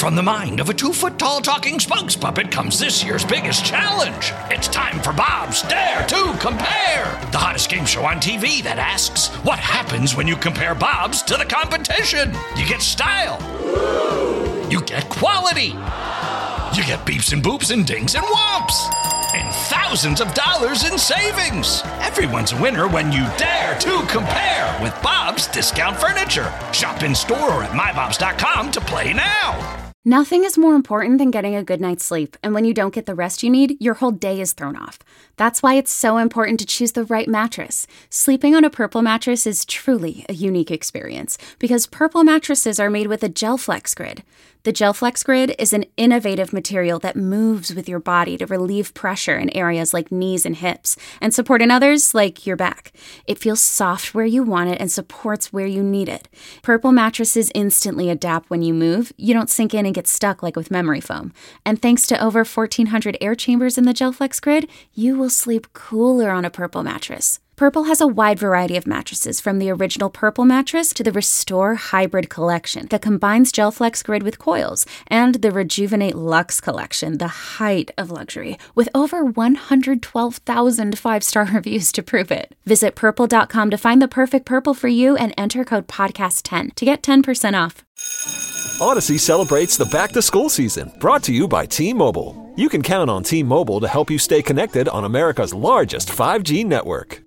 from the mind of a 2-foot-tall talking spokes puppet comes this year's biggest challenge. It's time for Bob's Dare to Compare, the hottest game show on TV that asks, what happens when you compare Bobs to the competition? You get style. You get quality. You get beeps and boops and dings and whomps. And thousands of dollars in savings. Everyone's a winner when you dare to compare with Bob's Discount Furniture. Shop in store or at mybobs.com to play now. Nothing is more important than getting a good night's sleep, and when you don't get the rest you need, your whole day is thrown off. That's why it's so important to choose the right mattress. Sleeping on a Purple mattress is truly a unique experience, because Purple mattresses are made with a GelFlex Grid. The GelFlex Grid is an innovative material that moves with your body to relieve pressure in areas like knees and hips, and support in others like your back. It feels soft where you want it and supports where you need it. Purple mattresses instantly adapt when you move. You don't sink in and get stuck like with memory foam. And thanks to over 1,400 air chambers in the GelFlex Grid, you will sleep cooler on a Purple mattress. Purple has a wide variety of mattresses, from the original Purple mattress to the Restore Hybrid collection that combines GelFlex Grid with coils, and the Rejuvenate Luxe collection, the height of luxury, with over 112,000 5-star reviews to prove it. Visit Purple.com to find the perfect Purple for you and enter code PODCAST10 to get 10% off. Odyssey celebrates the back-to-school season, brought to you by T-Mobile. You can count on T-Mobile to help you stay connected on America's largest 5G network.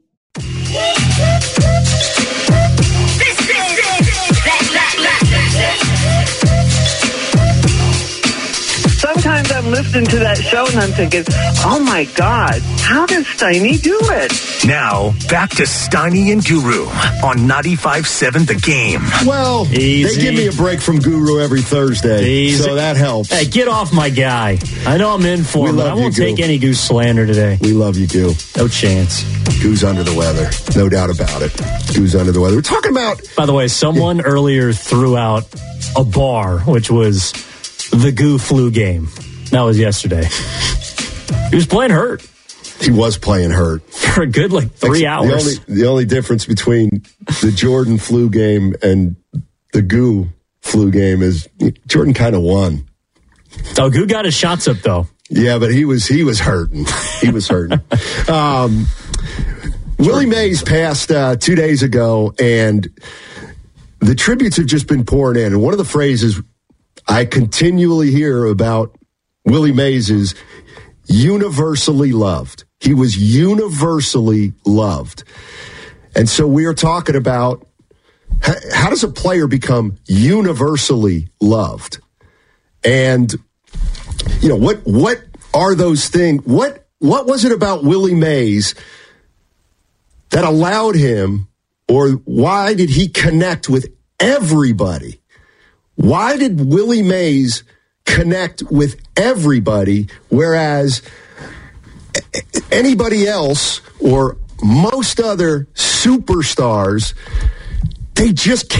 Sometimes I'm listening to that show and I'm thinking, oh my God, how does Steiny do it? Now, back to Steiny and Guru on 95.7 The Game. Well, They give me a break from Guru every Thursday, so that helps. Hey, get off my guy. I know I'm in for him, but I won't take any Goose slander today. We love you, Goo. No chance. Goo's under the weather. No doubt about it. Goo's under the weather. We're talking about... By the way, someone earlier threw out a bar, which was the Goo flu game. That was yesterday. He was playing hurt. He was playing hurt. For a good, 3 hours. The only difference between the Jordan flu game and the Goo flu game is Jordan kind of won. Oh, Goo got his shots up, though. Yeah, but he was hurting. He was hurting. Willie Mays passed 2 days ago, and the tributes have just been pouring in. And one of the phrases I continually hear about Willie Mays is universally loved. He was universally loved. And so we are talking about how does a player become universally loved? And, what are those things? What was it about Willie Mays that allowed him, or why did he connect with everybody? Why did Willie Mays connect with everybody, whereas anybody else or most other superstars, they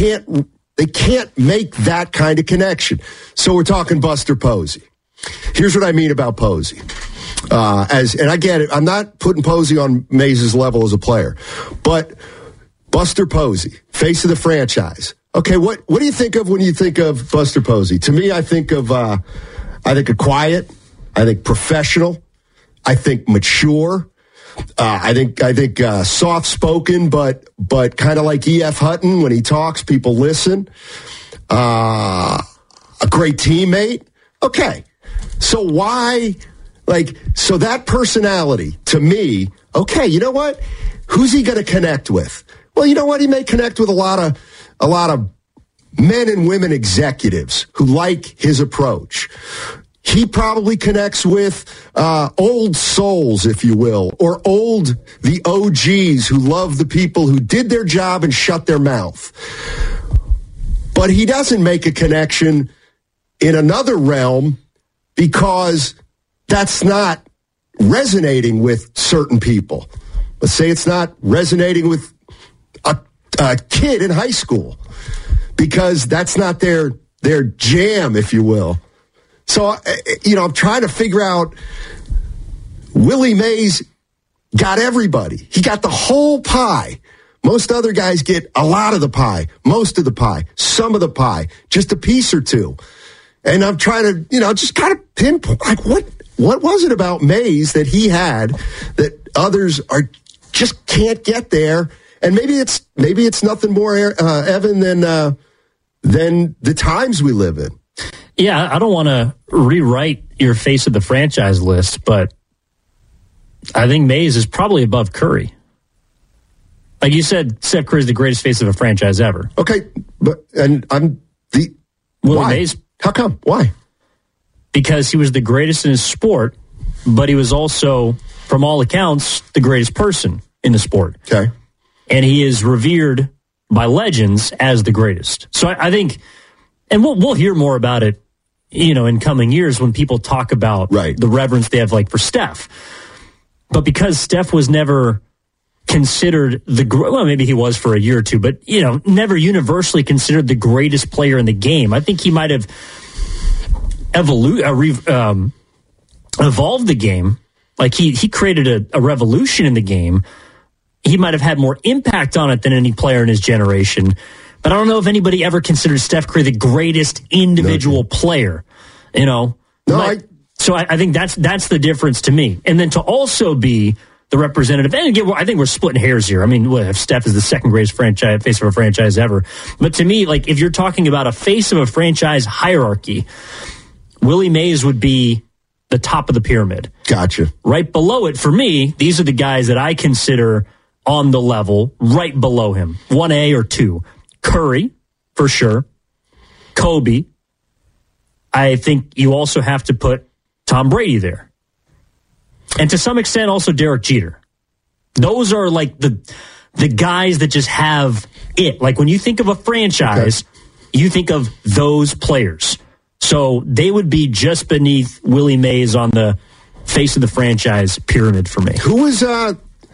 can't make that kind of connection? So we're talking Buster Posey. Here's what I mean about Posey. And I get it, I'm not putting Posey on Mays' level as a player, but Buster Posey, face of the franchise. Okay, what do you think of when you think of Buster Posey? To me, I think of quiet, I think professional, I think mature, I think soft spoken, but kind of like E.F. Hutton, when he talks, people listen. A great teammate. Okay, so why? So that personality, to me, okay, you know what? Who's he going to connect with? Well, you know what? He may connect with a lot of men and women executives who like his approach. He probably connects with old souls, if you will, or the OGs who love the people who did their job and shut their mouth. But he doesn't make a connection in another realm because that's not resonating with certain people. Let's say it's not resonating with a kid in high school because that's not their jam, if you will. So, I'm trying to figure out, Willie Mays got everybody. He got the whole pie. Most other guys get a lot of the pie, most of the pie, some of the pie, just a piece or two. And I'm trying to, just kind of pinpoint, like, what was it about Mays that he had that others just can't get there? And maybe it's nothing more, Evan, than the times we live in. Yeah, I don't want to rewrite your face of the franchise list, but I think Mays is probably above Curry. Like you said, Steph Curry is the greatest face of a franchise ever. Okay, Willie Mays. How come? Why? Because he was the greatest in his sport, but he was also, from all accounts, the greatest person in the sport. Okay. And he is revered by legends as the greatest. So I think, and we'll hear more about it, in coming years when people talk about the reverence they have like for Steph. But because Steph was never considered maybe he was for a year or two, but never universally considered the greatest player in the game. I think he might have evolved the game. Like he created a revolution in the game. He might have had more impact on it than any player in his generation. But I don't know if anybody ever considered Steph Curry the greatest individual player. So I think that's the difference to me. And then to also be the representative, and again, I think we're splitting hairs here. I mean, if Steph is the second greatest face of a franchise ever. But to me, like, if you're talking about a face of a franchise hierarchy, Willie Mays would be the top of the pyramid. Gotcha. Right below it, for me, these are the guys that I consider on the level right below him. 1A or 2. Curry, for sure. Kobe. I think you also have to put Tom Brady there. And to some extent, also Derek Jeter. Those are like the guys that just have it. Like when you think of a franchise, you think of those players. So they would be just beneath Willie Mays on the face of the franchise pyramid for me. Who was, and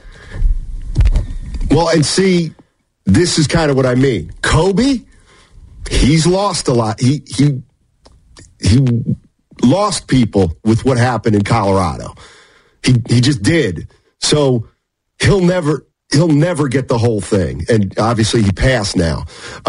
see, this is kind of what I mean. Kobe, he's lost a lot. He lost people with what happened in Colorado. He just did. So he'll never get the whole thing. And obviously he passed now.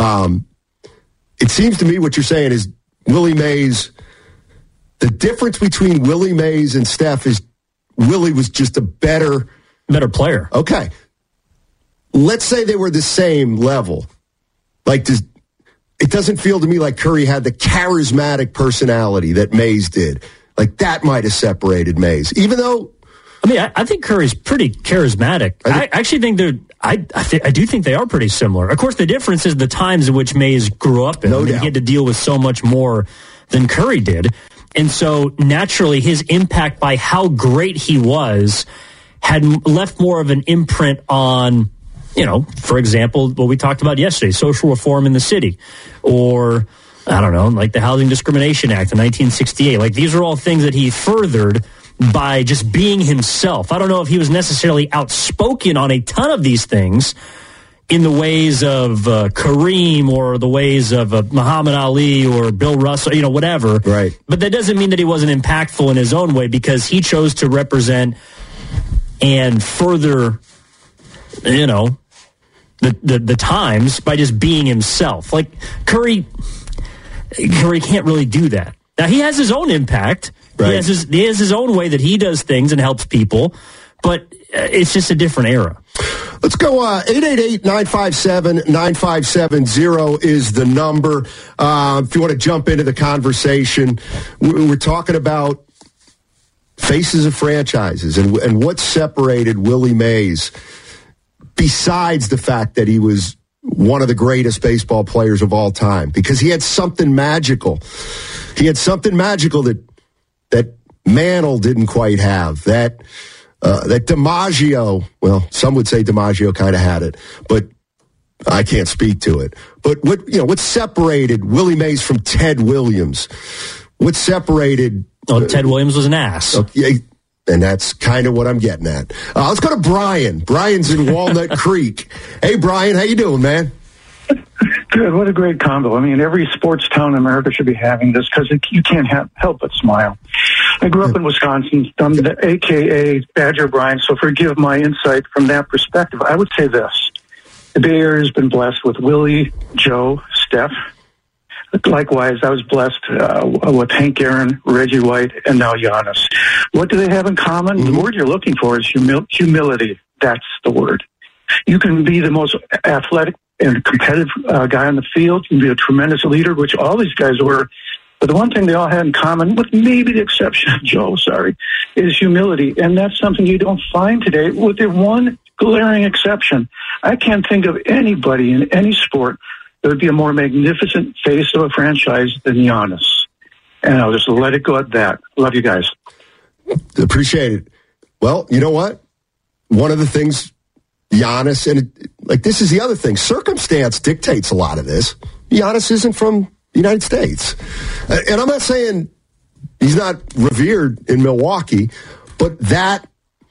It seems to me what you're saying is Willie Mays, the difference between Willie Mays and Steph is Willie was just a better player. Okay. Let's say they were the same level. Like, it doesn't feel to me like Curry had the charismatic personality that Mays did. Like, that might have separated Mays. Even though... I think Curry's pretty charismatic. I actually think I do think they are pretty similar. Of course, the difference is the times in which Mays grew up in. No doubt. He had to deal with so much more than Curry did. And so, naturally, his impact by how great he was had left more of an imprint on... for example, what we talked about yesterday, social reform in the city, or, I don't know, like the Housing Discrimination Act in 1968. Like, these are all things that he furthered by just being himself. I don't know if he was necessarily outspoken on a ton of these things in the ways of Kareem or the ways of Muhammad Ali or Bill Russell, whatever. Right. But that doesn't mean that he wasn't impactful in his own way because he chose to represent and further, the times by just being himself. Like Curry can't really do that. Now he has his own impact. Right. He has his own way that he does things and helps people, but it's just a different era. Let's go 888-957-9570 is the number. If you want to jump into the conversation, we're talking about faces of franchises and what separated Willie Mays besides the fact that he was one of the greatest baseball players of all time, because he had something magical. He had something magical that Mantle didn't quite have. That DiMaggio, well, some would say DiMaggio kind of had it, but I can't speak to it. But what separated Willie Mays from Ted Williams? What separated... Ted Williams was an ass. Okay, and that's kind of what I'm getting at. Let's go to Brian. Brian's in Walnut Creek. Hey, Brian, how you doing, man? Good. What a great combo. I mean, every sports town in America should be having this because you can't help but smile. I grew up in Wisconsin. I'm the AKA Badger Brian, so forgive my insight from that perspective. I would say this. The Bay Area has been blessed with Willie, Joe, Steph. Likewise, I was blessed with Hank Aaron, Reggie White, and now Giannis. What do they have in common? The word you're looking for is humility. That's the word. You can be the most athletic and competitive guy on the field. You can be a tremendous leader, which all these guys were. But the one thing they all had in common, with maybe the exception of Joe, is humility. And that's something you don't find today, with the one glaring exception. I can't think of anybody in any sport that would be a more magnificent face of a franchise than Giannis. And I'll just let it go at that. Love you guys. Appreciate it. Well, you know what? One of the things Giannis, and this is the other thing, circumstance dictates a lot of this. Giannis isn't from the United States. And I'm not saying he's not revered in Milwaukee, but that,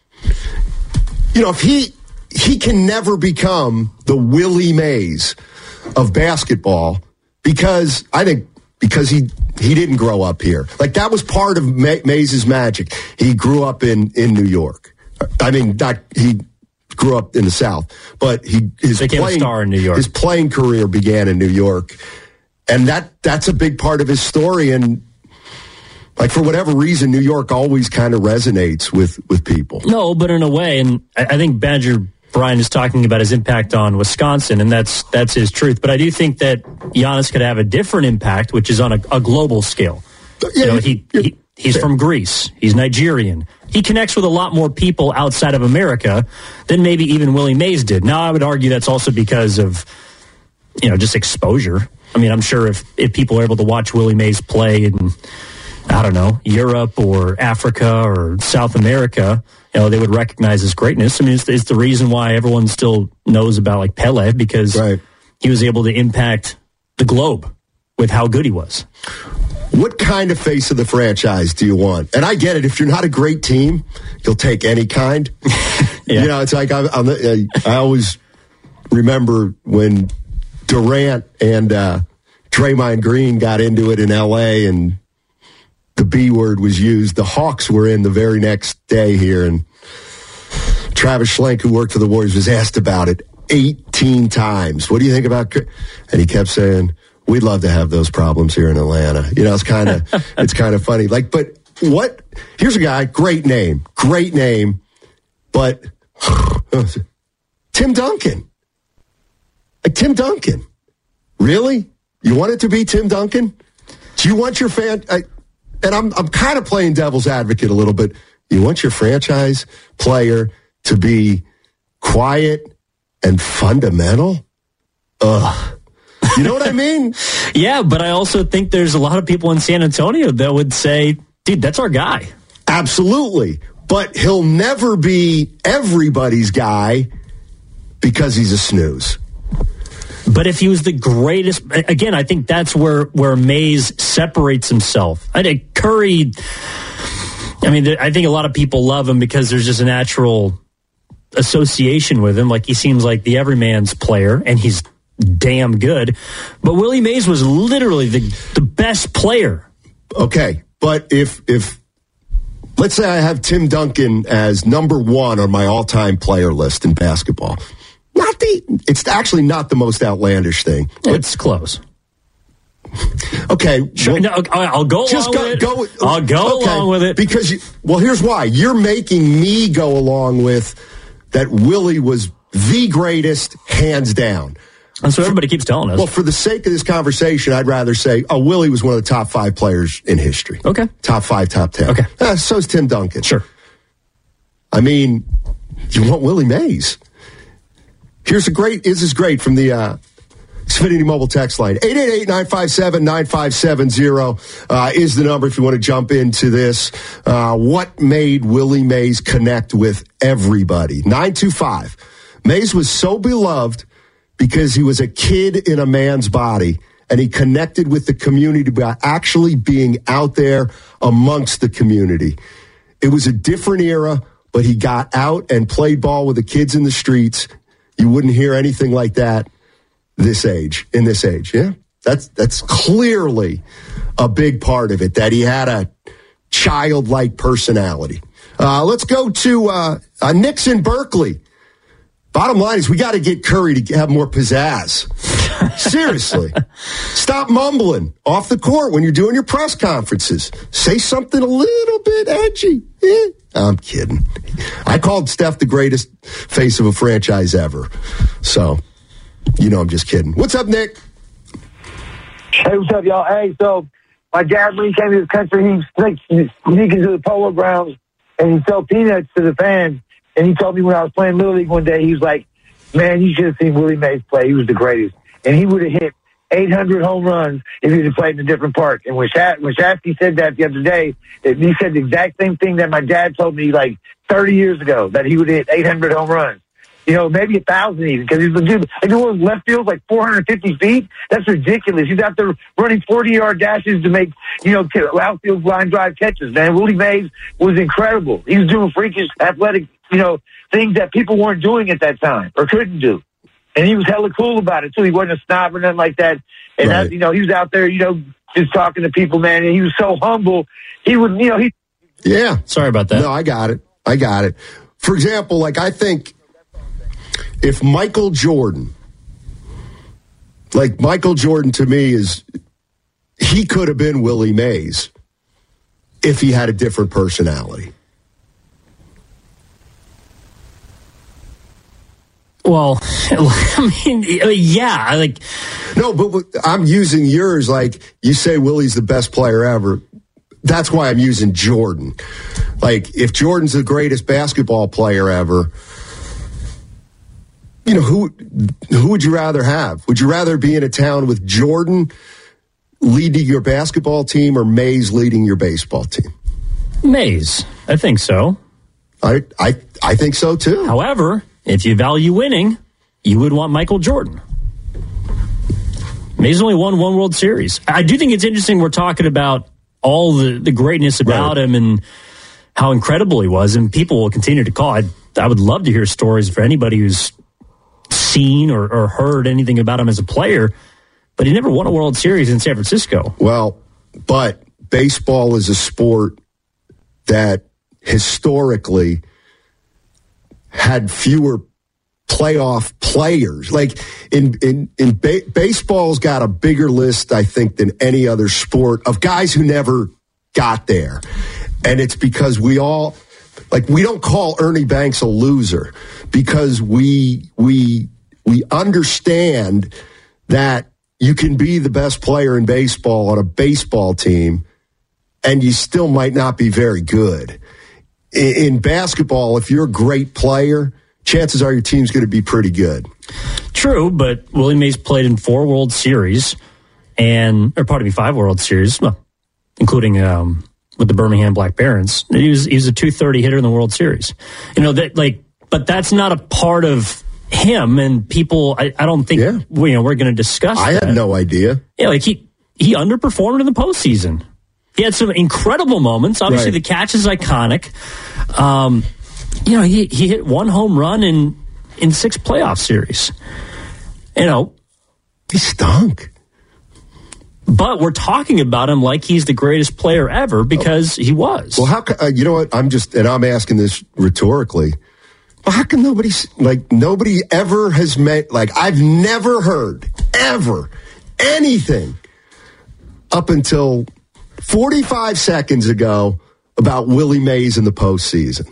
if he can never become the Willie Mays of basketball because he didn't grow up here. That was part of Mays' magic. He grew up in New York. He grew up in the South, but his became a star in New York. His playing career began in New York, and that's a big part of his story. And for whatever reason, New York always kind of resonates with people. No, but in a way, and I think Badger Brian is talking about his impact on Wisconsin, and that's his truth. But I do think that Giannis could have a different impact, which is on a global scale. Yeah, he's from Greece. He's Nigerian. He connects with a lot more people outside of America than maybe even Willie Mays did. Now, I would argue that's also because of, just exposure. I mean, I'm sure if people are able to watch Willie Mays play in, I don't know, Europe or Africa or South America, they would recognize his greatness. I mean, it's the reason why everyone still knows about Pele, because he was able to impact the globe with how good he was. What kind of face of the franchise do you want? And I get it. If you're not a great team, you'll take any kind. Yeah. It's like I always remember when Durant and Draymond Green got into it in L.A. and the B word was used. The Hawks were in the very next day here, and Travis Schlenk, who worked for the Warriors, was asked about it 18 times. What do you think about? And he kept saying, "We'd love to have those problems here in Atlanta." It's kind of funny. But what? Here's a guy, great name, but Tim Duncan. Tim Duncan, really? You want it to be Tim Duncan? Do you want your fan? And I'm kind of playing devil's advocate a little bit. You want your franchise player to be quiet and fundamental? Ugh. You know what I mean? Yeah, but I also think there's a lot of people in San Antonio that would say, dude, that's our guy. Absolutely. But he'll never be everybody's guy because he's a snooze. But if he was the greatest, again, I think that's where Mays separates himself. I think Curry, I think a lot of people love him because there's just a natural association with him. He seems like the everyman's player, and he's damn good. But Willie Mays was literally the best player. Okay, but if let's say I have Tim Duncan as number one on my all-time player list in basketball. It's actually not the most outlandish thing. It's close. Okay. Sure, I'll go along with it. Because, here's why. You're making me go along with that Willie was the greatest, hands down. That's what everybody keeps telling us. Well, for the sake of this conversation, I'd rather say, Willie was one of the top 5 players in history. Okay. Top 5, top 10. Okay. So's Tim Duncan. Sure. You want Willie Mays. This is great from the Xfinity mobile text line. 888-957-9570 is the number if you want to jump into this. What made Willie Mays connect with everybody? 925. Mays was so beloved because he was a kid in a man's body, and he connected with the community by actually being out there amongst the community. It was a different era, but he got out and played ball with the kids in the streets. You wouldn't hear anything like that in this age. Yeah. That's clearly a big part of it, that he had a childlike personality. Let's go to Nick's in Berkeley. Bottom line is we got to get Curry to have more pizzazz. seriously. Stop mumbling off the court when you're doing your press conferences. Say something a little bit edgy. I'm kidding. I called Steph the greatest face of a franchise ever. So, I'm just kidding. What's up, Nick? Hey, what's up, y'all? Hey, so my dad, when he came to this country, he was sneaking to the Polo Grounds, and he sold peanuts to the fans. And he told me when I was playing Little League one day, he was like, man, you should have seen Willie Mays play. He was the greatest. And he would have hit 800 home runs if he had played in a different park. And when Shafty said that the other day, he said the exact same thing that my dad told me like 30 years ago, that he would hit 800 home runs. Maybe 1,000 even, because he's legit. Like the one left field like 450 feet. That's ridiculous. He's out there running 40-yard dashes to make, outfield line drive catches, man. Willie Mays was incredible. He was doing freakish athletic, things that people weren't doing at that time or couldn't do. And he was hella cool about it, too. He wasn't a snob or nothing like that. And, right. He was out there, just talking to people, man. And he was so humble. He would, Yeah. Sorry about that. No, I got it. For example, I think if Michael Jordan to me he could have been Willie Mays if he had a different personality. Well, yeah. No, but I'm using yours you say Willie's the best player ever. That's why I'm using Jordan. If Jordan's the greatest basketball player ever, who would you rather have? Would you rather be in a town with Jordan leading your basketball team or Mays leading your baseball team? Mays. I think so. I think so, too. However, if you value winning, you would want Michael Jordan. Mays only won one World Series. I do think it's interesting we're talking about all the greatness about him and how incredible he was, and people will continue to call. I would love to hear stories for anybody who's seen or heard anything about him as a player, but he never won a World Series in San Francisco. Well, but baseball is a sport that historically had fewer playoff players. Baseball's got a bigger list, I think, than any other sport of guys who never got there. And it's because we don't call Ernie Banks a loser because we understand that you can be the best player in baseball on a baseball team and you still might not be very good. In basketball, if you're a great player, chances are your team's going to be pretty good. True, but Willie Mays played in 4 World Series, 5 World Series, including with the Birmingham Black Barons. He was a .230 hitter in the World Series. But that's not a part of him, and people. I don't think we're going to discuss. I had no idea. Yeah, he underperformed in the postseason. He had some incredible moments. Obviously, the catch is iconic. He hit 1 home run in 6 playoff series. He stunk. But we're talking about him like he's the greatest player ever because he was. Well, you know what? I'm asking this rhetorically. Well, how come nobody ever has met, I've never heard, ever, anything up until 45 seconds ago about Willie Mays in the postseason.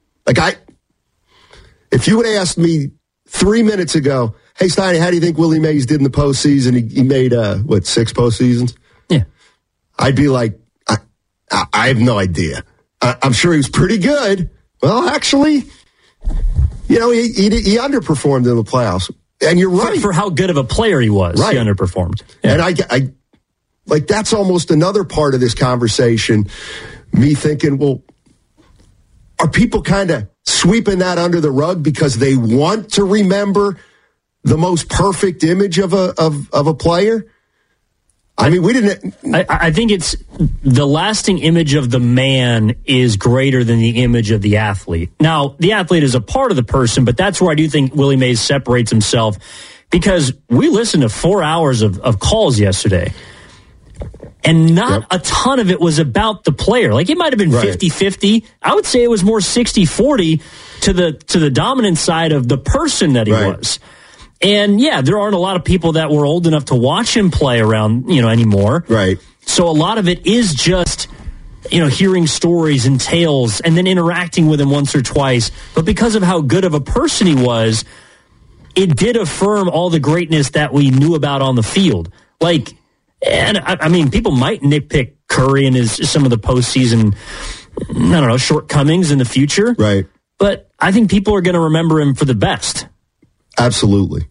If you would have asked me 3 minutes ago, hey, Steiny, how do you think Willie Mays did in the postseason? He made, 6 postseasons? Yeah. I'd be like, I have no idea. I'm sure he was pretty good. Well, actually, he underperformed in the playoffs. And you're right. For how good of a player he was, he underperformed. Yeah. And that's almost another part of this conversation, me thinking, well, are people kind of sweeping that under the rug because they want to remember the most perfect image of a player? I mean, we didn't. I think it's the lasting image of the man is greater than the image of the athlete. Now, the athlete is a part of the person, but that's where I do think Willie Mays separates himself because we listened to 4 hours of calls yesterday. And not a ton of it was about the player. It might have been 50-50. I would say it was more 60-40 to the dominant side of the person that he was. And yeah, there aren't a lot of people that were old enough to watch him play around, anymore. Right. So a lot of it is just, hearing stories and tales and then interacting with him once or twice. But because of how good of a person he was, it did affirm all the greatness that we knew about on the field. People might nitpick Curry and some of the postseason, shortcomings in the future. Right. But I think people are going to remember him for the best. Absolutely.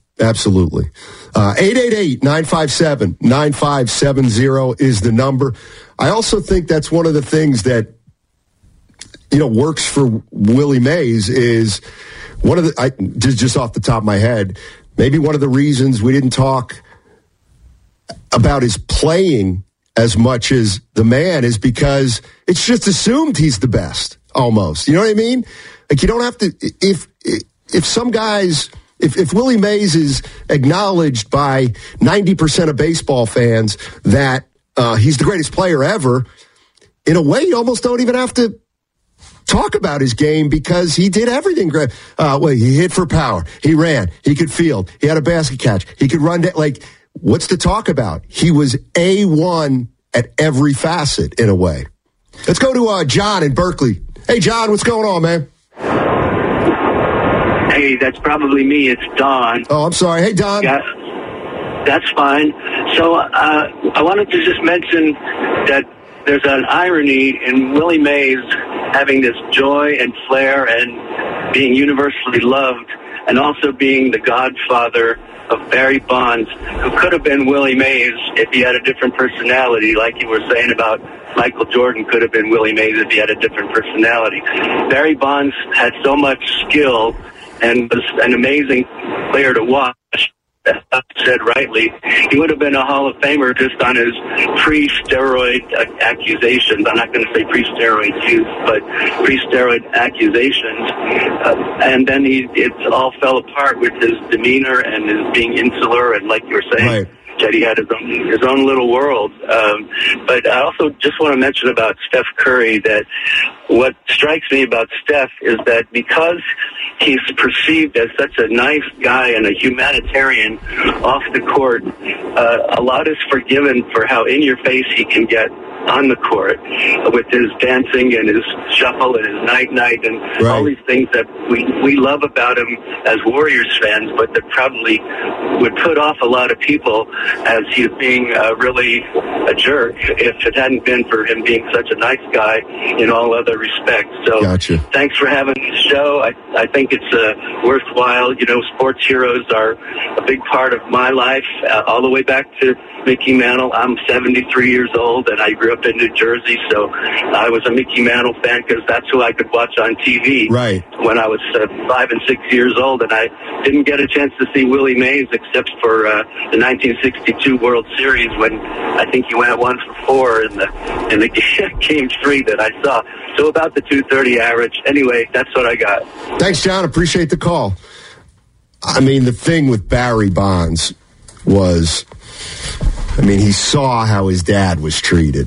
888-957-9570 is the number. I also think that's one of the things that, works for Willie Mays is one of the, just off the top of my head, maybe one of the reasons we didn't talk about his playing as much as the man is because it's just assumed he's the best almost. You know what I mean? Like you don't have to, if some guys, if Willie Mays is acknowledged by 90% of baseball fans that he's the greatest player ever, in a way, you almost don't even have to talk about his game because he did everything great. He hit for power. He ran. He could field. He had a basket catch. He could run. What's to talk about? He was A1 at every facet in a way. Let's go to John in Berkeley. Hey, John, what's going on, man? Hey, that's probably me. It's Don. Oh, I'm sorry. Hey, Don. Yeah, that's fine. So I wanted to just mention that there's an irony in Willie Mays having this joy and flair and being universally loved and also being the godfather of Barry Bonds, who could have been Willie Mays if he had a different personality, like you were saying about Michael Jordan could have been Willie Mays if he had a different personality. Barry Bonds had so much skill and was an amazing player to watch. As said rightly, he would have been a Hall of Famer just on his pre-steroid accusations. I'm not going to say pre-steroid use, but pre-steroid accusations. And then it all fell apart with his demeanor and his being insular and, like you were saying, right, that he had his own little world. But I also just want to mention about Steph Curry that what strikes me about Steph is that because he's perceived as such a nice guy and a humanitarian off the court, a lot is forgiven for how in-your-face he can get on the court with his dancing and his shuffle and his night-night and all these things that we love about him as Warriors fans, but that probably would put off a lot of people as he's being really a jerk if it hadn't been for him being such a nice guy in all other respects. So Thanks for having this show. I think it's worthwhile. Sports heroes are a big part of my life, all the way back to Mickey Mantle. I'm 73 years old, and I grew up in New Jersey, so I was a Mickey Mantle fan because that's who I could watch on TV when I was 5 and 6 years old, and I didn't get a chance to see Willie Mays except for the 1962 World Series when I think he went 1-for-4 in the game 3 that I saw. So about the 230 average. Anyway, that's what I got. Thanks, John. Appreciate the call. I mean, the thing with Barry Bonds was, he saw how his dad was treated.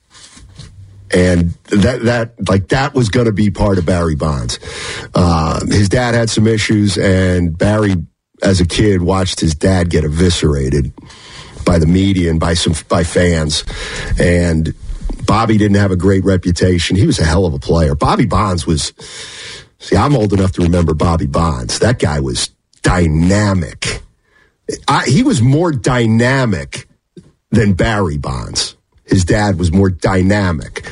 And that was going to be part of Barry Bonds. His dad had some issues, and Barry, as a kid, watched his dad get eviscerated by the media and by fans. And Bobby didn't have a great reputation. He was a hell of a player. Bobby Bonds was, I'm old enough to remember Bobby Bonds. That guy was dynamic. He was more dynamic than Barry Bonds. His dad was more dynamic.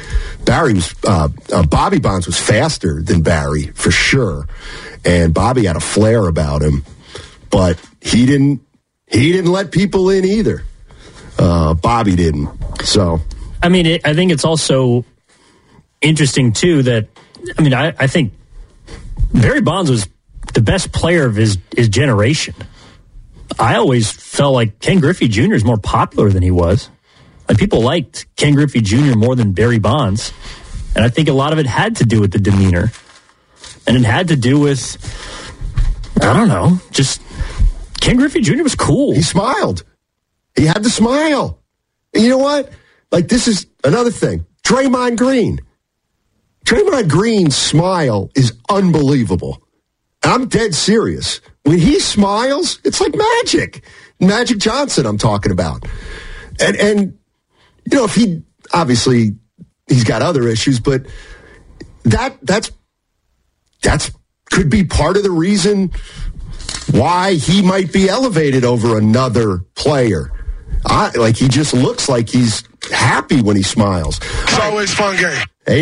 Bobby Bonds was faster than Barry, for sure. And Bobby had a flair about him, but he didn't let people in either. Bobby didn't. So, I think it's also interesting too that, I think Barry Bonds was the best player of his generation. I always felt like Ken Griffey Jr. is more popular than he was. Like, people liked Ken Griffey Jr. more than Barry Bonds. And I think a lot of it had to do with the demeanor. And it had to do with, just Ken Griffey Jr. was cool. He smiled. He had the smile. And you know what? This is another thing. Draymond Green. Draymond Green's smile is unbelievable. I'm dead serious. when he smiles, it's like magic. Magic Johnson, I'm talking about. And if he, obviously, he's got other issues, but that's could be part of the reason why he might be elevated over another player. He just looks like he's happy when he smiles. It's always fun game.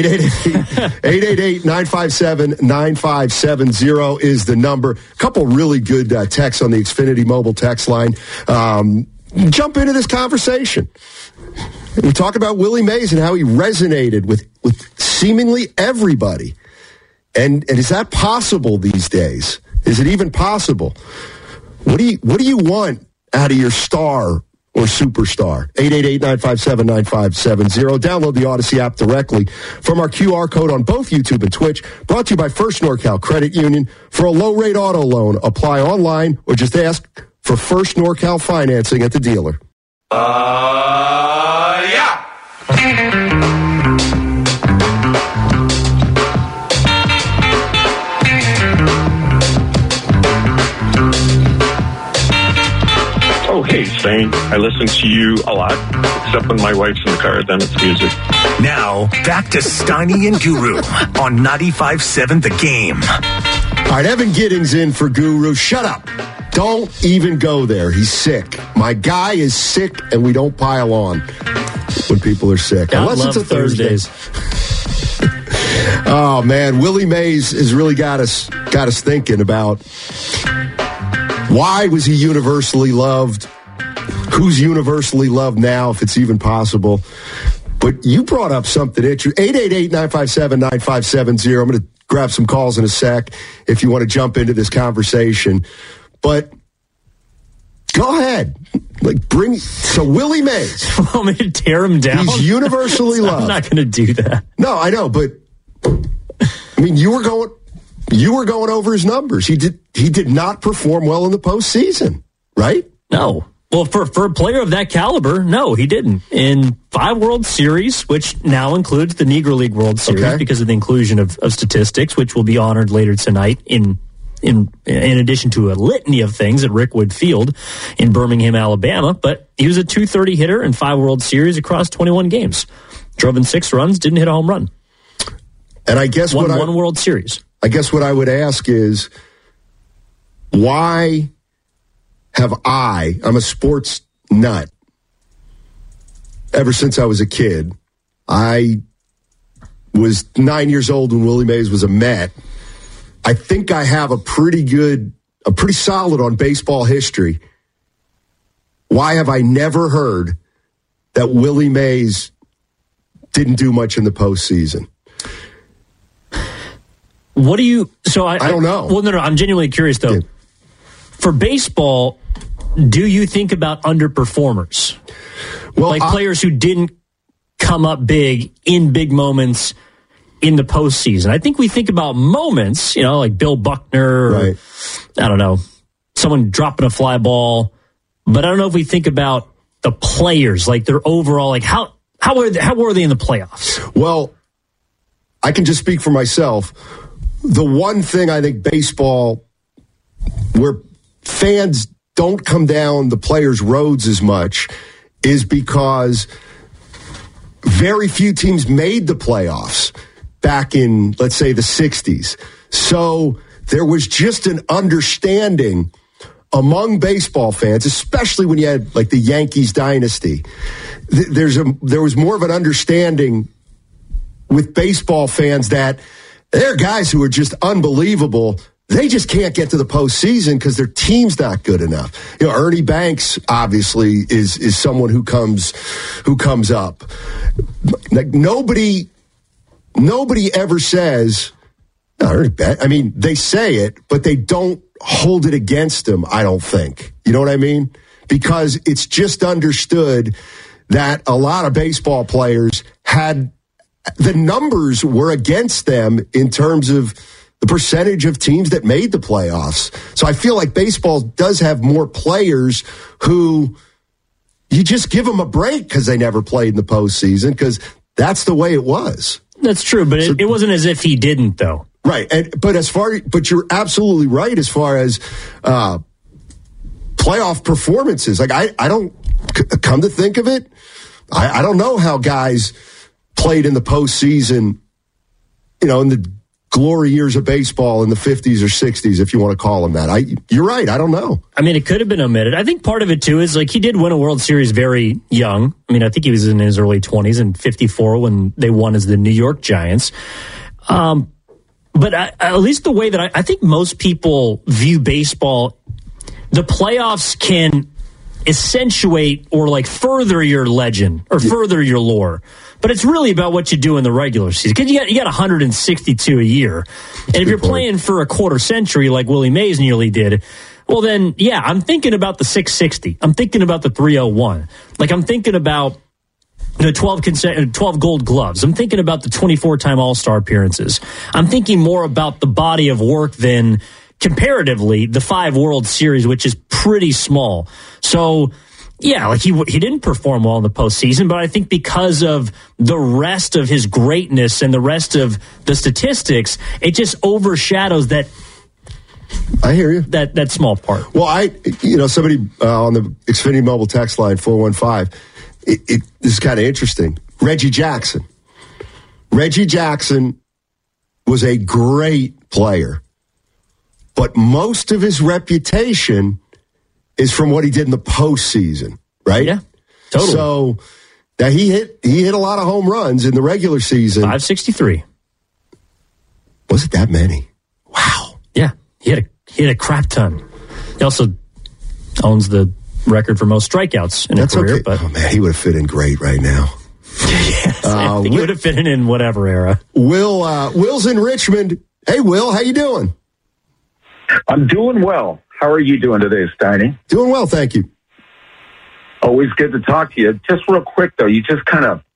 888-957-9570 is the number. A couple really good texts on the Xfinity mobile text line. Jump into this conversation. We talk about Willie Mays and how he resonated with seemingly everybody. And is that possible these days? Is it even possible? What do you want out of your star or superstar? 888-957-9570. Download the Odyssey app directly from our QR code on both YouTube and Twitch. Brought to you by First NorCal Credit Union. For a low-rate auto loan, apply online or just ask for First NorCal financing at the dealer. Yeah. Oh, hey, Stain. I listen to you a lot, except when my wife's in the car, then it's music. Now, back to Steiny and Guru on 95.7 The Game. All right, Evan Giddings in for Guru. Shut up. Don't even go there. He's sick. My guy is sick, and we don't pile on when people are sick. Unless it's a Thursdays. Oh, man. Willie Mays has really got us thinking about why was he universally loved? Who's universally loved now, if it's even possible? But you brought up something interesting. 888-957-9570. I'm going to grab some calls in a sec if you want to jump into this conversation. But go ahead. So Willie Mays. Want me to tear him down? He's universally loved. I'm not going to do that. No, I know, but I mean, you were going over his numbers. He did not perform well in the postseason, right? No. Well, for a player of that caliber, no, he didn't. In 5 World Series, which now includes the Negro League World Series because of the inclusion of statistics, which will be honored later tonight in addition to a litany of things at Rickwood Field in Birmingham, Alabama. But he was a .230 hitter in 5 World Series across 21 games. Drove in 6 runs, didn't hit a home run. And I guess won one World Series. I guess what I would ask is, why have I'm a sports nut. Ever since I was a kid, I was 9 years old when Willie Mays was a Met. I think I have a pretty solid on baseball history. Why have I never heard that Willie Mays didn't do much in the postseason? What do you... So I don't know. Well, no, I'm genuinely curious, though. Yeah. For baseball, do you think about underperformers? Well, players who didn't come up big in big moments in the postseason. I think we think about moments, like Bill Buckner, or, I don't know, someone dropping a fly ball. But I don't know if we think about the players, like their overall, like how were they in the playoffs? Well, I can just speak for myself. The one thing I think baseball, where fans don't come down the players' roads as much, is because very few teams made the playoffs back in, let's say, the 60s. So there was just an understanding among baseball fans, especially when you had like the Yankees dynasty. There was more of an understanding with baseball fans that there are guys who are just unbelievable. They just can't get to the postseason because their team's not good enough. Ernie Banks obviously is someone who comes up. Like nobody ever says, Ernie Banks. I mean, they say it, but they don't hold it against him, I don't think. You know what I mean? Because it's just understood that a lot of baseball players the numbers were against them in terms of the percentage of teams that made the playoffs. So I feel like baseball does have more players who you just give them a break because they never played in the postseason, because that's the way it was. That's true, but it wasn't as if he didn't, though. Right. But you're absolutely right as far as playoff performances. Like, I don't, come to think of it, I don't know how guys played in the postseason, in the glory years of baseball in the 50s or 60s, if you want to call them that. You're right. I don't know. I mean, it could have been omitted. I think part of it, too, is he did win a World Series very young. I mean, I think he was in his early 20s in 54 when they won as the New York Giants. But at least the way that I think most people view baseball, the playoffs can accentuate or further your legend or further your lore. But it's really about what you do in the regular season. Because you got 162 a year. And if you're playing for a quarter century like Willie Mays nearly did, well then, yeah, I'm thinking about the 660. I'm thinking about the 301. I'm thinking about the 12 gold gloves. I'm thinking about the 24-time All-Star appearances. I'm thinking more about the body of work than, comparatively, the 5 World Series, which is pretty small. So, yeah, he didn't perform well in the postseason, but I think because of the rest of his greatness and the rest of the statistics, it just overshadows that. I hear you. That small part. Well, somebody on the Xfinity Mobile text line 415. This is kind of interesting. Reggie Jackson. Reggie Jackson was a great player, but most of his reputation is from what he did in the postseason, right? Yeah, totally. So now he hit a lot of home runs in the regular season. 563. Was it that many? Wow. Yeah, he had a crap ton. He also owns the record for most strikeouts in a career. Okay. But man, he would have fit in great right now. Yes, I think he would have fit in whatever era. Will's in Richmond. Hey, Will, how you doing? I'm doing well. How are you doing today, Steiny? Doing well, thank you. Always good to talk to you. Just real quick, though, you just kind of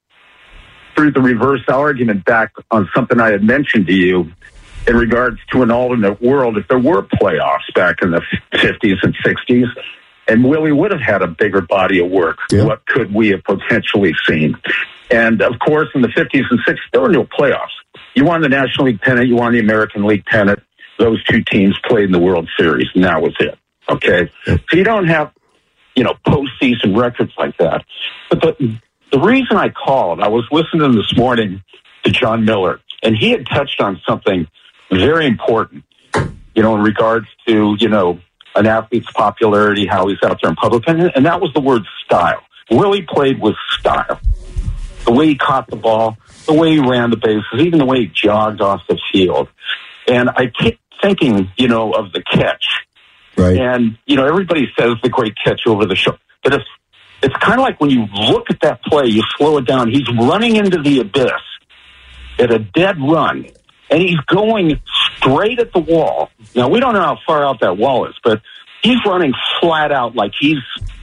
threw the reverse argument back on something I had mentioned to you in regards to an alternate world. If there were playoffs back in the 50s and 60s, and Willie would have had a bigger body of work, what could we have potentially seen? And, of course, in the 50s and 60s, there were no playoffs. You won the National League pennant, you won the American League pennant. Those two teams played in the World Series, and that was it. Okay? So you don't have, postseason records like that. But the reason I called, I was listening this morning to John Miller, and he had touched on something very important, in regards to, an athlete's popularity, how he's out there in public, and that was the word style. Willie played with style. The way he caught the ball, the way he ran the bases, even the way he jogged off the field. And I keep thinking, of the catch. Right. And, everybody says the great catch over the shoulder. But it's kind of like when you look at that play, you slow it down. He's running into the abyss at a dead run, and he's going straight at the wall. Now, we don't know how far out that wall is, but he's running flat out like he's,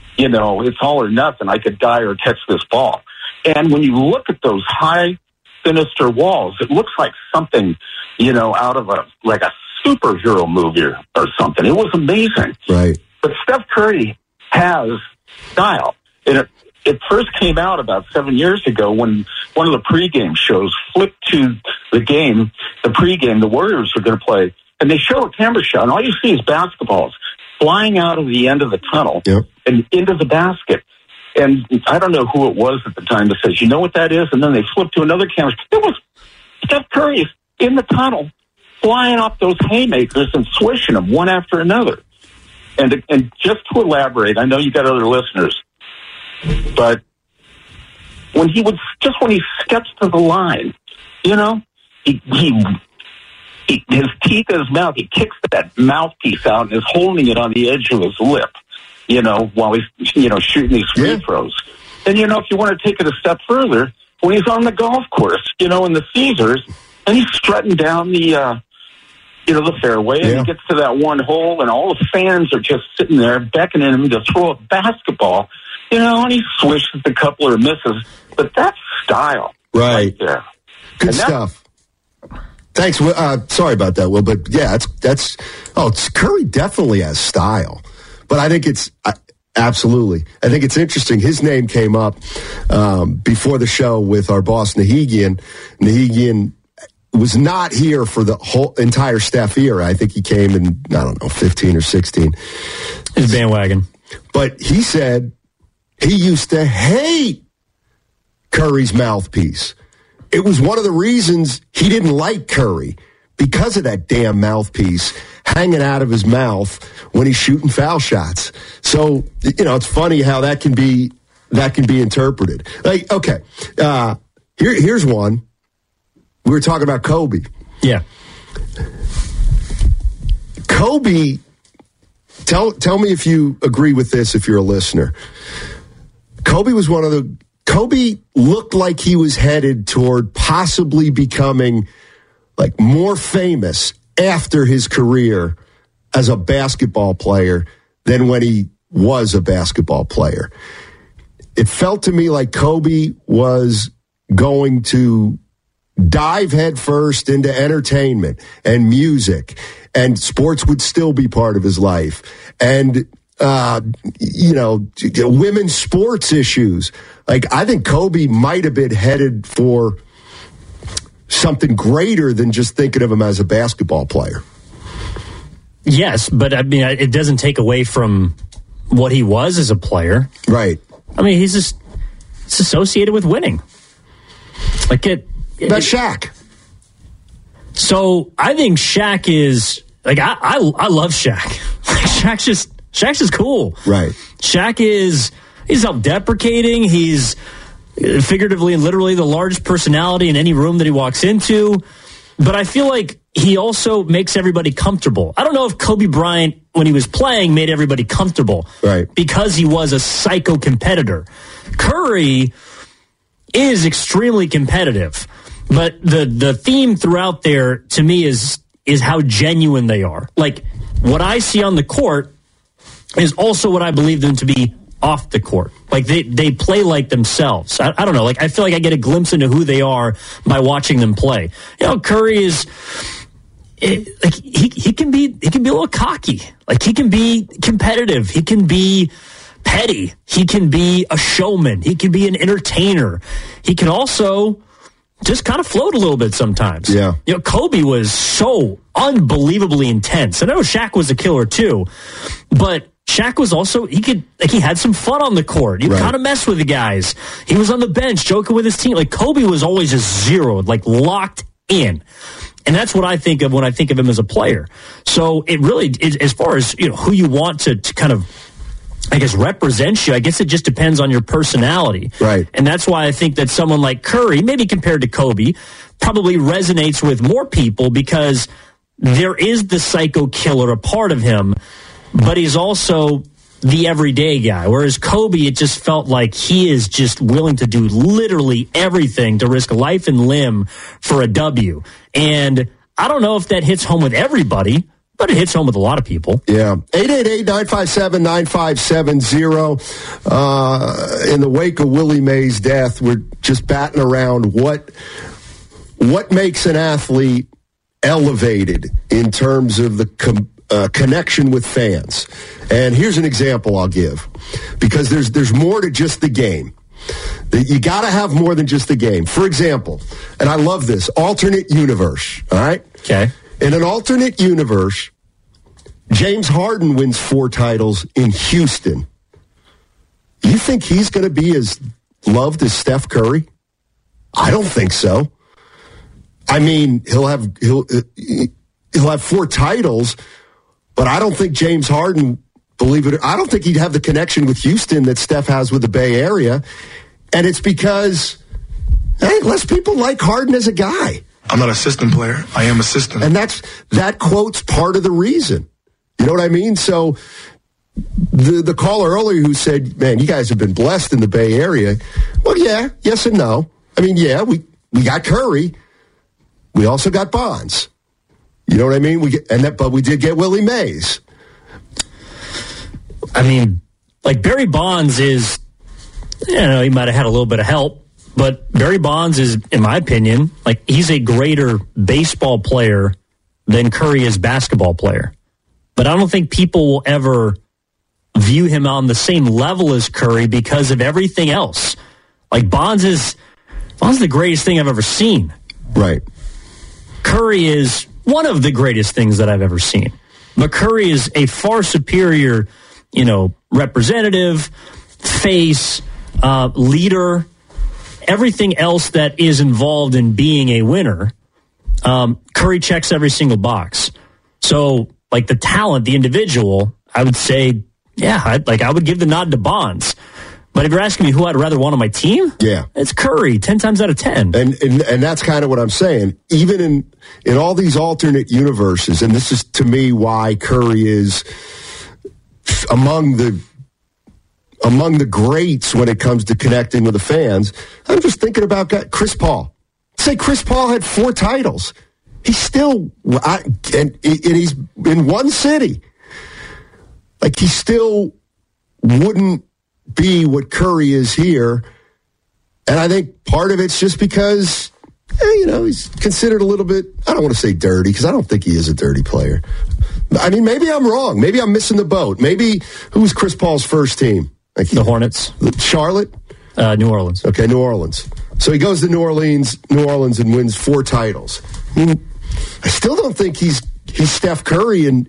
it's all or nothing. I could die or catch this ball. And when you look at those high, sinister walls, it looks like something, out of a superhero movie or something. It was amazing. Right. But Steph Curry has style. And it first came out about 7 years ago when one of the pregame shows flipped to the game, the pregame, the Warriors are going to play, and they show a camera shot, and all you see is basketballs flying out of the end of the tunnel and into the basket. And I don't know who it was at the time that says, you know what that is? And then they flip to another camera. It was Steph Curry in the tunnel flying off those haymakers and swishing them one after another. And just to elaborate, I know you got other listeners, but when he steps to the line, his teeth in his mouth, he kicks that mouthpiece out and is holding it on the edge of his lip, while he's, shooting these free throws. And, if you want to take it a step further, when he's on the golf course, in the Caesars, and he's strutting down the fairway, and he gets to that one hole, and all the fans are just sitting there beckoning him to throw a basketball, and he swishes a couple or misses. But that's style. Right there. Good stuff. Thanks. Sorry about that, Will, but yeah, Curry definitely has style. But I think absolutely. I think it's interesting. His name came up before the show with our boss, Nahigian. Nahigian was not here for the whole entire Steph era. I think he came in, 15 or 16. His bandwagon. But he said he used to hate Curry's mouthpiece. It was one of the reasons he didn't like Curry, because of that damn mouthpiece hanging out of his mouth when he's shooting foul shots. So, it's funny how that can be interpreted. Like, okay, here's one. We were talking about Kobe. Yeah. Kobe, tell me if you agree with this if you're a listener. Kobe looked like he was headed toward possibly becoming like more famous after his career as a basketball player than when he was a basketball player. It felt to me like Kobe was going to dive headfirst into entertainment and music, and sports would still be part of his life. And, women's sports issues. Like, I think Kobe might have been headed for something greater than just thinking of him as a basketball player. Yes, but I mean, it doesn't take away from what he was as a player. Right. I mean, he's associated with winning. That's Shaq. So I think Shaq is like I love Shaq. Shaq's just cool. Right. Shaq he's self-deprecating. He's figuratively and literally the largest personality in any room that he walks into. But I feel like he also makes everybody comfortable. I don't know if Kobe Bryant, when he was playing, made everybody comfortable. Right. Because he was a psycho competitor. Curry is extremely competitive. But the theme throughout there, to me, is how genuine they are. Like, what I see on the court is also what I believe them to be off the court. Like, they play like themselves. I don't know. Like, I feel like I get a glimpse into who they are by watching them play. Curry is... he can be a little cocky. Like, he can be competitive. He can be petty. He can be a showman. He can be an entertainer. He can also just kind of float a little bit sometimes. Yeah. Kobe was so unbelievably intense. I know Shaq was a killer too, but Shaq was also, he had some fun on the court. He would kind of mess with the guys. He was on the bench joking with his team. Like, Kobe was always just zeroed, like locked in. And that's what I think of when I think of him as a player. So it really, as far as who you want to kind of, I guess, represents you, I guess it just depends on your personality. Right. And that's why I think that someone like Curry, maybe compared to Kobe, probably resonates with more people because there is the psycho killer, a part of him, but he's also the everyday guy. Whereas Kobe, it just felt like he is just willing to do literally everything to risk life and limb for a W. And I don't know if that hits home with everybody, but it hits home with a lot of people. Yeah. 888-957-9570. In the wake of Willie Mays' death, we're just batting around what makes an athlete elevated in terms of the connection with fans. And here's an example I'll give, because there's more to just the game. You got to have more than just the game. For example, and I love this, alternate universe, all right? Okay. In an alternate universe, James Harden wins 4 titles in Houston. You think he's going to be as loved as Steph Curry? I don't think so. I mean, he'll have 4 titles, but I don't think James Harden, believe it, I don't think he'd have the connection with Houston that Steph has with the Bay Area. And it's because, hey, less people like Harden as a guy. I'm not a system player. I am a system. And that quote's part of the reason. You know what I mean? So the caller earlier who said, man, you guys have been blessed in the Bay Area. Well, yeah, yes and no. I mean, yeah, we got Curry. We also got Bonds. You know what I mean? But we did get Willie Mays. I mean, like, Barry Bonds is, he might have had a little bit of help, but Barry Bonds is, in my opinion, like, he's a greater baseball player than Curry is basketball player. But I don't think people will ever view him on the same level as Curry because of everything else. Like, Bonds is the greatest thing I've ever seen. Right. Curry is one of the greatest things that I've ever seen. But Curry is a far superior, representative, face, leader, everything else that is involved in being a winner. Curry checks every single box. So, like the talent, the individual, I would say, I would give the nod to Bonds. But if you're asking me who I'd rather want on my team, it's Curry, 10 times out of 10. And that's kind of what I'm saying. Even in all these alternate universes, and this is to me why Curry is among the greats when it comes to connecting with the fans. I'm just thinking about Chris Paul. Say Chris Paul had 4 titles. He's still, and he's in one city. Like, he still wouldn't be what Curry is here. And I think part of it's just because, he's considered a little bit, I don't want to say dirty, because I don't think he is a dirty player. I mean, maybe I'm wrong. Maybe I'm missing the boat. Maybe, who was Chris Paul's first team? The Hornets. Charlotte? New Orleans. Okay, New Orleans. So he goes to New Orleans and wins 4 titles. I still don't think he's Steph Curry in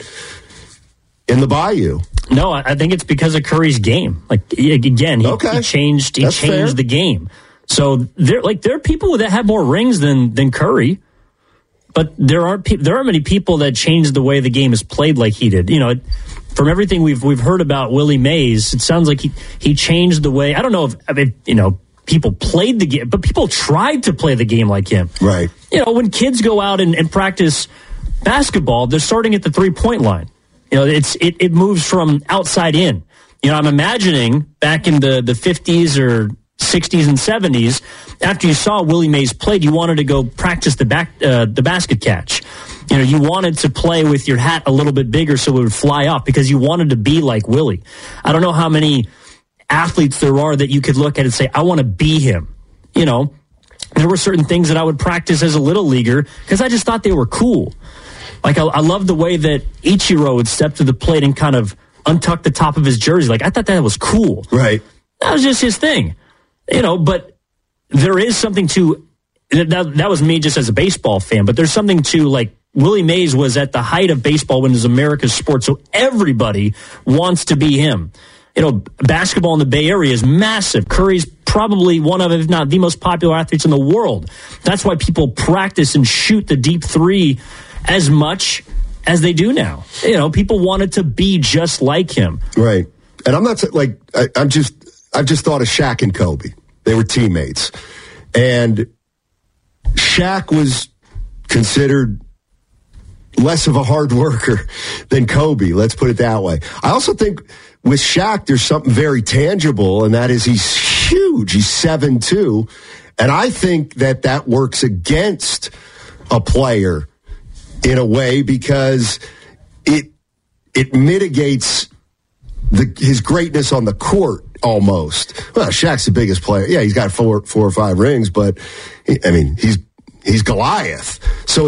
the Bayou. No, I think it's because of Curry's game. Like, again, he changed the game. So there are people that have more rings than Curry, but there aren't many people that changed the way the game is played like he did. From everything we've heard about Willie Mays, it sounds like he changed the way. I don't know if people played the game, but people tried to play the game like him. Right. When kids go out and practice basketball, they're starting at the 3-point line. It moves from outside in. I'm imagining back in the 50s or 60s and 70s, after you saw Willie Mays play, you wanted to go practice the basket catch. You wanted to play with your hat a little bit bigger so it would fly off because you wanted to be like Willie. I don't know how many athletes there are that you could look at and say, I want to be him. There were certain things that I would practice as a little leaguer because I just thought they were cool. Like, I love the way that Ichiro would step to the plate and kind of untuck the top of his jersey. Like, I thought that was cool. Right. That was just his thing. But there is something to, that was me just as a baseball fan, but there's something to, like, Willie Mays was at the height of baseball when it was America's sport, so everybody wants to be him. Basketball in the Bay Area is massive. Curry's probably one of, if not the most popular athletes in the world. That's why people practice and shoot the deep 3 as much as they do now. People wanted to be just like him. Right. And I'm not like, I've just thought of Shaq and Kobe. They were teammates. And Shaq was considered less of a hard worker than Kobe. Let's put it that way. I also think with Shaq, there's something very tangible, and that is he's huge. He's 7'2", and I think that works against a player in a way because it mitigates his greatness on the court almost. Well, Shaq's the biggest player. Yeah, he's got four or 5 rings, but he's Goliath.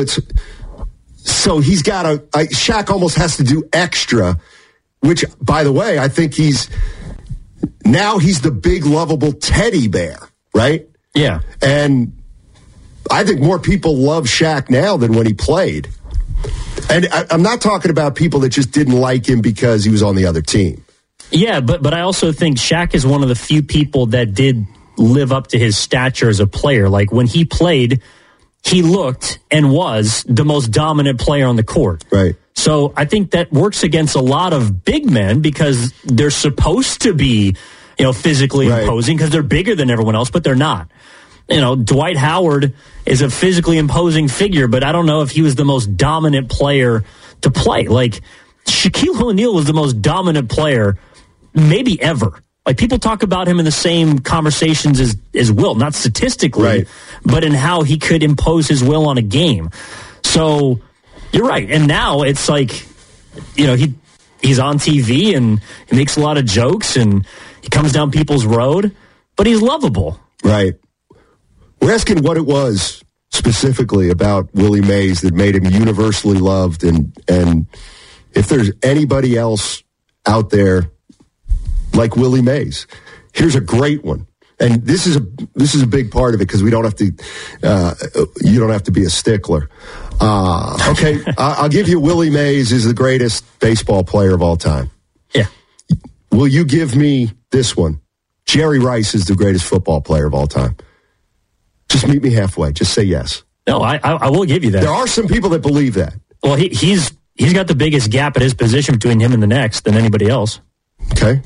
So he's got Shaq almost has to do extra, which, by the way, I think he's the big, lovable teddy bear, right? Yeah. And I think more people love Shaq now than when he played. And I'm not talking about people that just didn't like him because he was on the other team. Yeah, but I also think Shaq is one of the few people that did live up to his stature as a player. Like, when he played, he looked and was the most dominant player on the court. Right. So I think that works against a lot of big men because they're supposed to be, physically imposing because they're bigger than everyone else, but they're not. Dwight Howard is a physically imposing figure, but I don't know if he was the most dominant player to play. Like, Shaquille O'Neal was the most dominant player maybe ever. Like, people talk about him in the same conversations as Will, not statistically, but in how he could impose his will on a game. So you're right. And now it's like, he's on TV and he makes a lot of jokes and he comes down people's road, but he's lovable. Right. We're asking what it was specifically about Willie Mays that made him universally loved, and if there's anybody else out there like Willie Mays. Here's a great one. And this is a big part of it because we don't have to. You don't have to be a stickler. Okay, I'll give you Willie Mays is the greatest baseball player of all time. Yeah. Will you give me this one? Jerry Rice is the greatest football player of all time. Just meet me halfway. Just say yes. No, I will give you that. There are some people that believe that. Well, he's got the biggest gap at his position between him and the next than anybody else. Okay.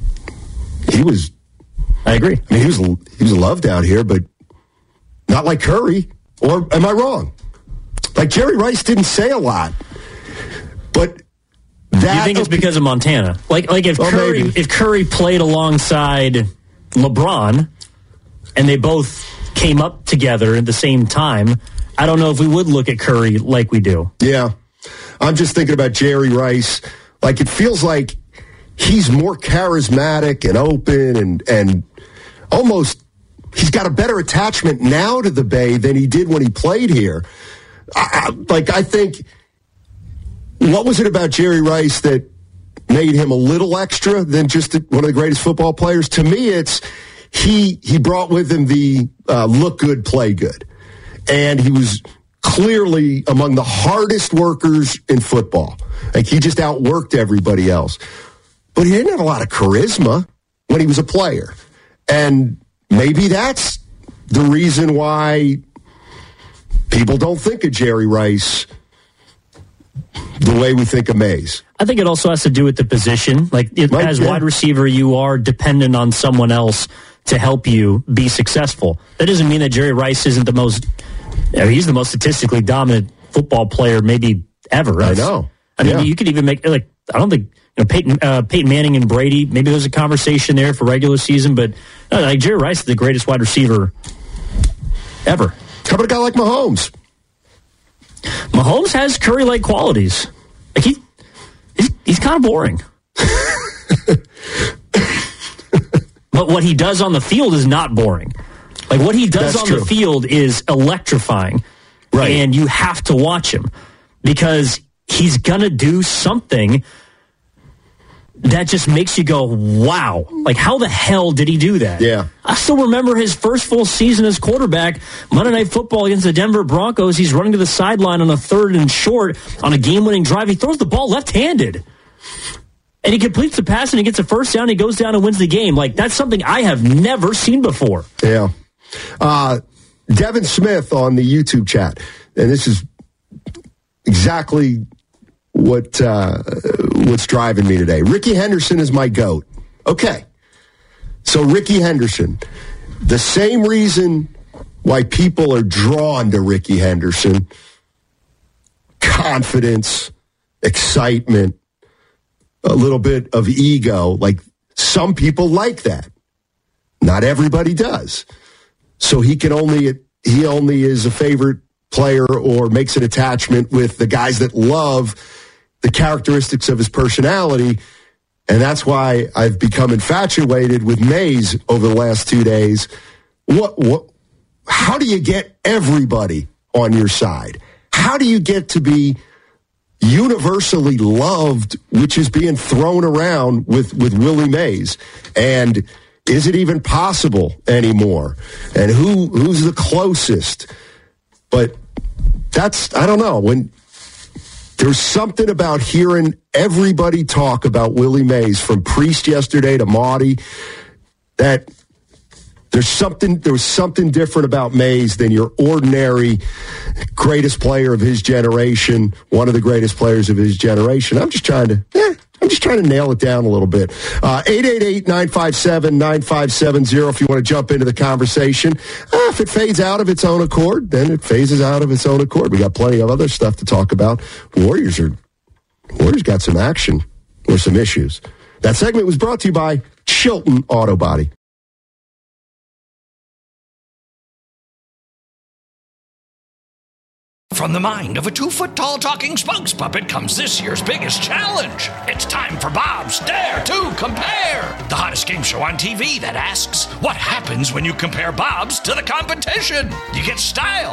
I agree. I mean, he was loved out here, but not like Curry. Or am I wrong? Like Jerry Rice didn't say a lot, but that. You think it's because of Montana? Like if Curry played alongside LeBron, and they both came up together at the same time, I don't know if we would look at Curry like we do. Yeah, I'm just thinking about Jerry Rice. Like it feels like he's more charismatic and open and almost he's got a better attachment now to the Bay than he did when he played here. I think, what was it about Jerry Rice that made him a little extra than just one of the greatest football players? To me, it's he brought with him the look good, play good. And he was clearly among the hardest workers in football. Like he just outworked everybody else. But he didn't have a lot of charisma when he was a player. And maybe that's the reason why people don't think of Jerry Rice the way we think of Mays. I think it also has to do with the position. Like, as wide receiver, you are dependent on someone else to help you be successful. That doesn't mean that Jerry Rice isn't the most... he's the most statistically dominant football player maybe ever. I know. I mean, you could even make... I don't think... Peyton Manning and Brady, maybe there's a conversation there for regular season, but Jerry Rice is the greatest wide receiver ever. How about a guy like Mahomes? Mahomes has Curry-like qualities. Like he's kind of boring. But what he does on the field is not boring. Like what he does the field is electrifying. Right. And you have to watch him because he's going to do something that just makes you go, wow. Like, how the hell did he do that? Yeah. I still remember his first full season as quarterback, Monday Night Football against the Denver Broncos. He's running to the sideline on a 3rd and short on a game-winning drive. He throws the ball left-handed. And he completes the pass, and he gets a first down, and he goes down and wins the game. Like, that's something I have never seen before. Yeah. Devin Smith on the YouTube chat, and this is exactly what's driving me today. Ricky Henderson is my GOAT. Okay. So Ricky Henderson, the same reason why people are drawn to Ricky Henderson, confidence, excitement, a little bit of ego. Like some people like that. Not everybody does. So he only is a favorite player or makes an attachment with the guys that love the characteristics of his personality, and that's why I've become infatuated with Mays over the last 2 days. How do you get everybody on your side? How do you get to be universally loved, which is being thrown around with Willie Mays? And is it even possible anymore? And who's the closest? But I don't know. When there's something about hearing everybody talk about Willie Mays, from Priest yesterday to Maudie, that there was something different about Mays than your ordinary greatest player of his generation, one of the greatest players of his generation. I'm just trying to nail it down a little bit. 888-957-9570 if you want to jump into the conversation. If it fades out of its own accord, then it phases out of its own accord. We got plenty of other stuff to talk about. Warriors got some action or some issues. That segment was brought to you by Chilton Auto Body. From the mind of a 2-foot-tall talking spokes puppet comes this year's biggest challenge. It's time for Bob's Dare to Compare, the hottest game show on TV that asks, what happens when you compare Bob's to the competition? You get style.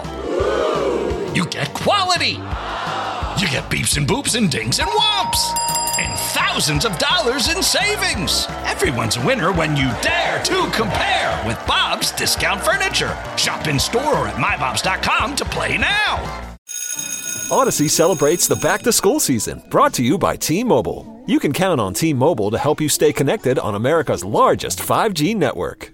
You get quality. You get beeps and boops and dings and whomps. And thousands of dollars in savings. Everyone's a winner when you dare to compare with Bob's Discount Furniture. Shop in store or at mybobs.com to play now. Odyssey celebrates the back-to-school season, brought to you by T-Mobile. You can count on T-Mobile to help you stay connected on America's largest 5G network.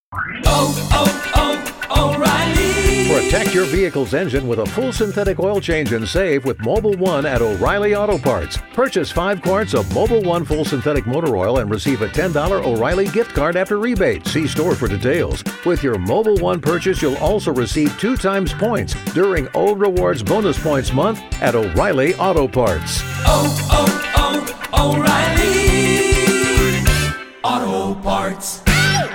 O'Reilly. Protect your vehicle's engine with a full synthetic oil change and save with Mobil 1 at O'Reilly Auto Parts. Purchase 5 quarts of Mobil 1 full synthetic motor oil and receive a $10 O'Reilly gift card after rebate. See store for details. With your Mobil 1 purchase, you'll also receive 2 times points during O Rewards Bonus Points Month at O'Reilly Auto Parts. O'Reilly Auto Parts.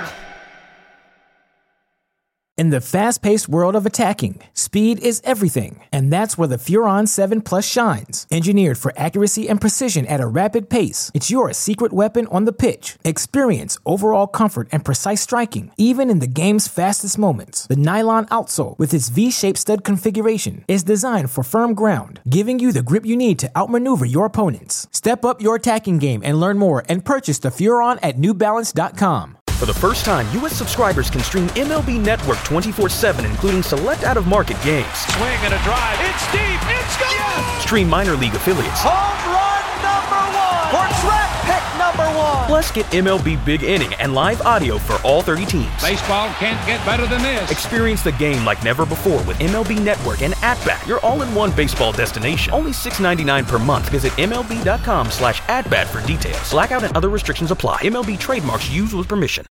In the fast-paced world of attacking, speed is everything, and that's where the Furon 7 Plus shines. Engineered for accuracy and precision at a rapid pace, it's your secret weapon on the pitch. Experience overall comfort and precise striking, even in the game's fastest moments. The nylon outsole, with its V-shaped stud configuration, is designed for firm ground, giving you the grip you need to outmaneuver your opponents. Step up your attacking game and learn more and purchase the Furon at NewBalance.com. For the first time, U.S. subscribers can stream MLB Network 24/7, including select out-of-market games. Swing and a drive. It's deep. It's gone. Yes! Stream minor league affiliates. Home run number 1. Portrait pick number 1. Plus, get MLB Big Inning and live audio for all 30 teams. Baseball can't get better than this. Experience the game like never before with MLB Network and At-Bat, your all-in-one baseball destination. Only $6.99 per month. Visit MLB.com/AtBat for details. Blackout and other restrictions apply. MLB trademarks used with permission.